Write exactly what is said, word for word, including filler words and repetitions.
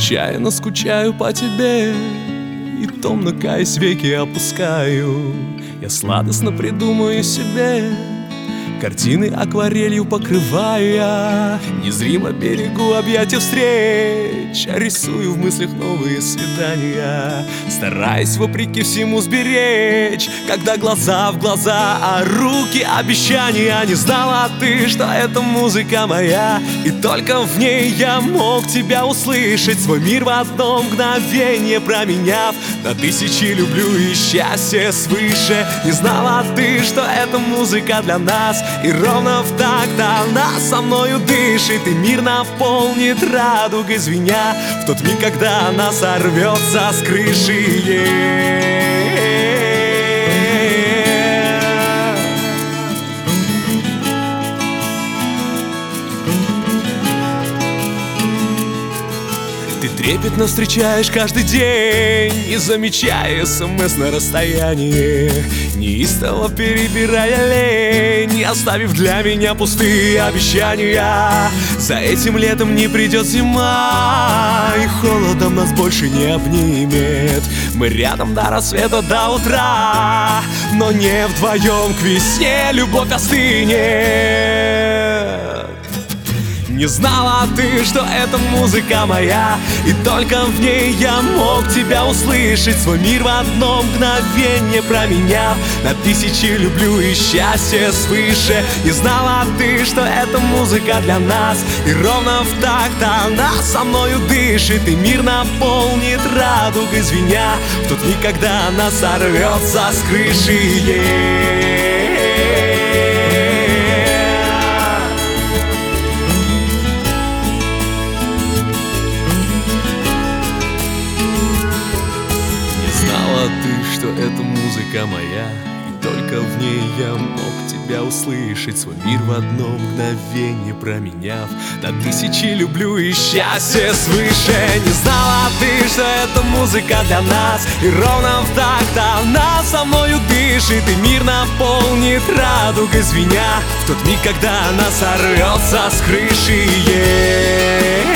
Отчаянно скучаю по тебе и томно каясь веки опускаю. Я сладостно придумаю себе картины акварелью покрывая. Незримо берегу объятия встреч, рисую в мыслях новые свидания, стараясь вопреки всему сберечь, когда глаза в глаза, а руки обещания. Не знала ты, что это музыка моя, и только в ней я мог тебя услышать. Свой мир в одно мгновение променяв на тысячи люблю и счастье свыше. Не знала ты, что это музыка для нас, и ровно в такт она со мною дышит, и мир наполнит радугой звеня в тот миг, когда она сорвется с крыши. Ты трепетно встречаешь каждый день, не замечая смс на расстоянии, неистово перебирая лень, оставив для меня пустые обещания. За этим летом не придет зима, и холодом нас больше не обнимет. Мы рядом до рассвета, до утра, но не вдвоем к весне любовь остынет. Не знала ты, что это музыка моя, и только в ней я мог тебя услышать. Свой мир в одно мгновение променяв на тысячи люблю и счастье свыше. Не знала ты, что это музыка для нас, и ровно в такт она со мною дышит, и мир наполнит радугой звеня в тот миг, когда она сорвется с крыши. Ты, что это музыка моя, и только в ней я мог тебя услышать. Свой мир в одно мгновение променяв на тысячи люблю и счастье свыше. Не знала ты, что это музыка для нас, и ровно в такт она со мною дышит, и мир наполнит радугой звеня в тот миг, когда она сорвется с крыши.